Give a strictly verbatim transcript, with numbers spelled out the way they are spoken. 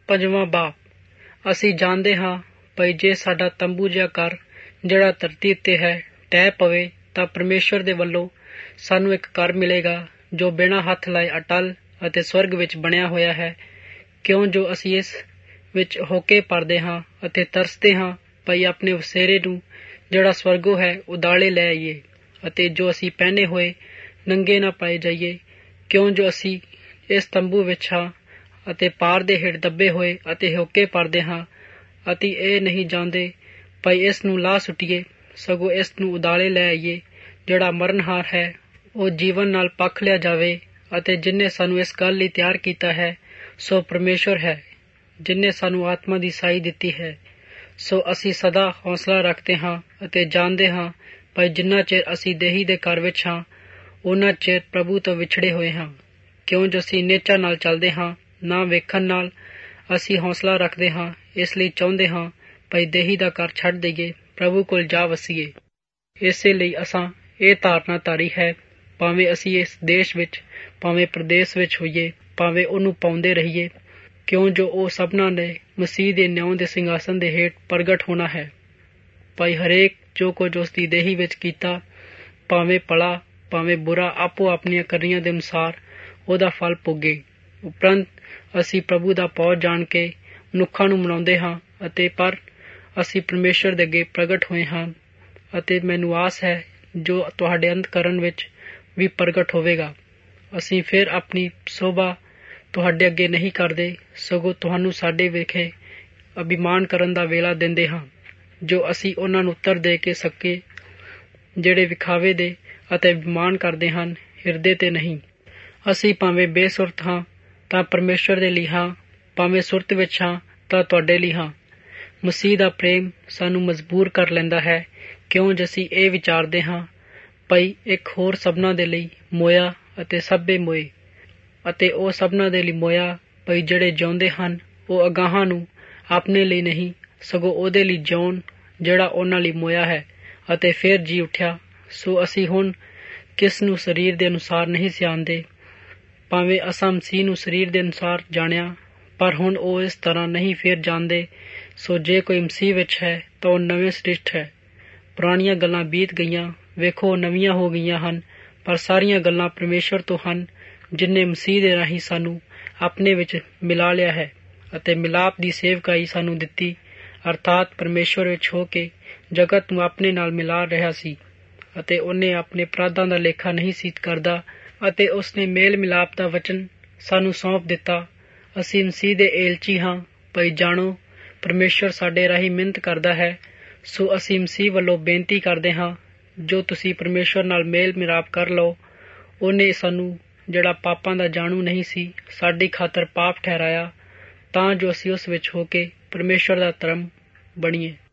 ਪੰਜਵਾਂ ਬਾਬ। ਅਸੀਂ ਜਾਣਦੇ ਹਾਂ ਭਈ ਜੇ ਸਾਡਾ ਤੰਬੂ ਜਿਹਾ ਘਰ ਜਿਹੜਾ ਧਰਤੀ ਉੱਤੇ ਹੈ ਢਹਿ ਪਵੇ ਤਾਂ ਪਰਮੇਸ਼ਵਰ ਦੇ ਵੱਲੋਂ ਸਾਨੂੰ ਇੱਕ ਘਰ ਮਿਲੇਗਾ ਜੋ ਬਿਨਾਂ ਹੱਥ ਲਾਏ ਅਟਲ ਅਤੇ ਸਵਰਗ ਵਿੱਚ ਬਣਿਆ ਹੋਇਆ ਹੈ। ਕਿਉਂ ਜੋ ਅਸੀਂ ਇਸ ਵਿੱਚ ਹੋਕੇ ਭਰਦੇ ਹਾਂ ਅਤੇ ਤਰਸਦੇ ਹਾਂ ਭਈ ਆਪਣੇ ਵਸੇਰੇ ਨੂੰ ਜਿਹੜਾ ਸਵਰਗੋਂ ਹੈ ਉਦਾਲੇ ਲੈ ਆਈਏ ਅਤੇ ਜੋ ਅਸੀਂ ਪਹਿਨੇ ਹੋਏ ਨੰਗੇ ਨਾ ਪਾਏ ਜਾਈਏ। ਕਿਉਂ ਜੋ ਅਸੀਂ ਇਸ ਤੰਬੂ ਵਿੱਚ ਹਾਂ ਅਤੇ ਪਾਰ ਦੇ ਹੇਠ ਦੱਬੇ ਹੋਏ ਅਤੇ ਹੋਕੇ ਭਰਦੇ ਹਾਂ ਅਤੇ ਇਹ ਨਹੀਂ ਜਾਣਦੇ ਭਈ ਇਸ ਨੂੰ ਲਾਹ ਸੁੱਟੀਏ, ਸਗੋਂ ਇਸ ਨੂੰ ਉਦਾਲੇ ਲੈ ਆਈਏ। ਜਿਹੜਾ ਮਰਨਹਾਰ ਹੈ ਉਹ ਜੀਵਨ ਨਾਲ ਪੱਖ ਲਿਆ ਜਾਵੇ ਅਤੇ ਜਿਨ੍ਹੇ ਸਾਨੂੰ ਇਸ ਗੱਲ ਲਈ ਤਿਆਰ ਕੀਤਾ ਹੈ ਸੋ ਪਰਮੇਸ਼ਵਰ ਹੈ, ਜਿਨ੍ਹੇ ਸਾਨੂੰ ਆਤਮਾ ਦੀ ਸਾਈ ਦਿੱਤੀ ਹੈ। ਸੋ ਅਸੀਂ ਸਦਾ ਹੌਸਲਾ ਰੱਖਦੇ ਹਾਂ ਅਤੇ ਜਾਣਦੇ ਹਾਂ ਭਈ ਜਿੰਨਾ ਚਿਰ ਅਸੀਂ ਦੇਹੀ ਦੇ ਘਰ ਵਿੱਚ ਹਾਂ ਉਨਾ ਚਿਰ ਪ੍ਰਭੂ ਤੋਂ ਵਿਛੜੇ ਹੋਏ ਹਾਂ। ਕਿਉਂ ਜੋ ਅਸੀਂ ਨੇਚਾ ਨਾਲ ਚੱਲਦੇ ਹਾਂ ਨਾ ਵੇਖਣ ਨਾਲ। ਅਸੀਂ ਹੌਸਲਾ ਰੱਖਦੇ ਹਾਂ, ਇਸ ਲਈ ਚਾਹੁੰਦੇ ਹਾਂ ਭਈ ਦੇਹੀ ਦਾ ਘਰ ਛੱਡ ਦੇਈਏ, ਪ੍ਰਭੂ ਕੋਲ ਜਾ ਵਸੀਏ। ਇਸੇ ਲਈ ਅਸਾਂ ਇਹ ਧਾਰਨਾ ਧਾਰੀ ਹੈ, ਭਾਵੇਂ ਅਸੀਂ ਇਸ ਦੇਸ਼ ਵਿੱਚ ਭਾਵੇਂ ਪ੍ਰਦੇਸ਼ ਵਿੱਚ ਹੋਈਏ, ਭਾਵੇਂ ਉਹਨੂੰ ਪਾਉਂਦੇ ਰਹੀਏ, ਕਿਉਂ ਜੋ ਉਹ ਸਭਨਾਂ ਨੇ ਮਸੀਹ ਦੇ ਨਿਆਂ ਦੇ ਸਿੰਘਾਸਨ ਦੇ ਹੇਠ ਪ੍ਰਗਟ ਹੋਣਾ ਹੈ। ਭਾਈ ਹਰੇਕ ਜੋ ਕੁਝ ਉਸ ਦੀ ਦੇਹੀ ਵਿੱਚ ਕੀਤਾ, ਭਾਵੇਂ ਭਲਾ ਭਾਵੇਂ ਬੁਰਾ, ਆਪੋ ਆਪਣੀਆਂ ਕਰਨੀਆਂ ਦੇ ਅਨੁਸਾਰ ਉਹਦਾ ਫਲ ਭੋਗੇ। ਉਪਰੰਤ ਅਸੀਂ ਪ੍ਰਭੂ ਦਾ ਪੌਜ ਜਾਣ ਕੇ ਮਨੁੱਖਾਂ ਨੂੰ ਮਨਾਉਂਦੇ ਹਾਂ ਅਤੇ ਪਰ ਅਸੀਂ ਪਰਮੇਸ਼ਵਰ ਦੇ ਅੱਗੇ ਪ੍ਰਗਟ ਹੋਏ ਹਾਂ ਅਤੇ ਮੈਨੂੰ ਆਸ ਹੈ ਜੋ ਤੁਹਾਡੇ ਅੰਤਕਰਨ ਵਿੱਚ ਵੀ ਪ੍ਰਗਟ ਹੋਵੇਗਾ। ਅਸੀਂ ਫਿਰ ਆਪਣੀ ਸੋਭਾ ਤੁਹਾਡੇ ਅੱਗੇ ਨਹੀਂ ਕਰਦੇ, ਸਗੋਂ ਤੁਹਾਨੂੰ ਸਾਡੇ ਵਿਖੇ ਅਭਿਮਾਨ ਕਰਨ ਦਾ ਵੇਲਾ ਦਿੰਦੇ ਹਾਂ, ਜੋ ਅਸੀਂ ਉਹਨਾਂ ਨੂੰ ਉੱਤਰ ਦੇ ਕੇ ਸਕੀਏ ਜਿਹੜੇ ਵਿਖਾਵੇ ਦੇ ਅਤੇ ਅਭਿਮਾਨ ਕਰਦੇ ਹਨ, ਹਿਰਦੇ ਤੇ ਨਹੀਂ। ਅਸੀਂ ਭਾਵੇਂ ਬੇਸੁਰਤ ਹਾਂ ਤਾਂ ਪਰਮੇਸ਼ਵਰ ਦੇ ਲਈ ਹਾਂ, ਭਾਵੇਂ ਸੁਰਤ ਵਿੱਚ ਹਾਂ ਤਾਂ ਤੁਹਾਡੇ ਲਈ ਹਾਂ। ਮਸੀਹ ਦਾ ਪ੍ਰੇਮ ਸਾਨੂੰ ਮਜਬੂਰ ਕਰ ਲੈਂਦਾ ਹੈ, ਕਿਉਂ ਜੋ ਅਸੀਂ ਇਹ ਵਿਚਾਰਦੇ ਹਾਂ ਭਈ ਇੱਕ ਹੋਰ ਸਭਨਾਂ ਦੇ ਲਈ ਮੋਇਆ ਅਤੇ ਸਭੇ ਮੋਏ। ਅਤੇ ਉਹ ਸਭਨਾਂ ਦੇ ਲਈ ਮੋਇਆ ਭਈ ਜਿਹੜੇ ਜਿਉਂਦੇ ਹਨ ਉਹ ਅਗਾਹਾਂ ਨੂੰ ਆਪਣੇ ਲਈ ਨਹੀਂ ਸਗੋਂ ਉਹਦੇ ਲਈ ਜਿਉਣ ਜਿਹੜਾ ਉਹਨਾਂ ਲਈ ਮੋਇਆ ਹੈ ਅਤੇ ਫਿਰ ਜੀ ਉੱਠਿਆ। ਸੋ ਅਸੀਂ ਹੁਣ ਕਿਸ ਨੂੰ ਸਰੀਰ ਦੇ ਅਨੁਸਾਰ ਨਹੀਂ ਸਿਆਣਦੇ, ਭਾਵੇਂ ਅਸਾਂ ਮਸੀਹ ਨੂੰ ਸਰੀਰ ਦੇ ਅਨੁਸਾਰ ਜਾਣਿਆ, ਪਰ ਹੁਣ ਉਹ ਇਸ ਤਰ੍ਹਾਂ ਨਹੀਂ ਫਿਰ ਜਾਣਦੇ। ਸੋ ਜੇ ਕੋਈ ਮਸੀਹ ਵਿੱਚ ਹੈ ਤਾਂ ਉਹ ਨਵੇਂ ਸ੍ਰਿਸ਼ਟ ਹੈ, ਪੁਰਾਣੀਆਂ ਗੱਲਾਂ ਬੀਤ ਗਈਆਂ, ਵੇਖੋ ਨਵੀਆਂ ਹੋ ਗਈਆਂ ਹਨ। ਪਰ ਸਾਰੀਆਂ ਗੱਲਾਂ ਪਰਮੇਸ਼ਵਰ ਤੋਂ ਹਨ, ਜਿਨ੍ਹੇ ਮਸੀਹ ਦੇ ਰਾਹੀਂ ਸਾਨੂੰ ਆਪਣੇ ਵਿੱਚ ਮਿਲਾ ਲਿਆ ਹੈ ਅਤੇ ਮਿਲਾਪ ਦੀ ਸੇਵਕਾਈ ਸਾਨੂੰ ਦਿੱਤੀ, ਅਰਥਾਤ ਪਰਮੇਸ਼ਵਰ ਵਿੱਚ ਹੋ ਕੇ ਜਗਤ ਨੂੰ ਆਪਣੇ ਨਾਲ ਮਿਲਾ ਰਿਹਾ ਸੀ ਅਤੇ ਉਹਨੇ ਆਪਣੇ ਅਪਰਾਧਾਂ ਦਾ ਲੇਖਾ ਨਹੀਂ ਸੀ ਕਰਦਾ ਅਤੇ ਉਸਨੇ ਮੇਲ ਮਿਲਾਪ ਦਾ ਵਚਨ ਸਾਨੂੰ ਸੌਂਪ ਦਿੱਤਾ। ਅਸੀਂ ਮਸੀਹ ਦੇ ਏਲਚੀ ਹਾਂ, ਭਈ ਜਾਣੋ ਪਰਮੇਸ਼ਵਰ ਸਾਡੇ ਰਾਹੀਂ ਮਿਹਨਤ ਕਰਦਾ ਹੈ। ਸੋ ਅਸੀਂ ਮਸੀਹ ਵੱਲੋਂ ਬੇਨਤੀ ਕਰਦੇ ਹਾਂ, ਜੋ ਤੁਸੀਂ ਪਰਮੇਸ਼ਵਰ ਨਾਲ ਮੇਲ ਮਿਲਾਪ ਕਰ ਲਓ। ਉਹਨੇ ਸਾਨੂੰ ਜਿਹੜਾ ਪਾਪਾਂ ਦਾ ਜਾਣੂ ਨਹੀਂ ਸੀ ਸਾਡੀ ਖਾਤਰ ਪਾਪ ਠਹਿਰਾਇਆ, ਤਾਂ ਜੋ ਅਸੀਂ ਉਸ ਵਿੱਚ ਹੋ ਕੇ ਪਰਮੇਸ਼ਵਰ ਦਾ ਧਰਮ ਬਣੀਏ।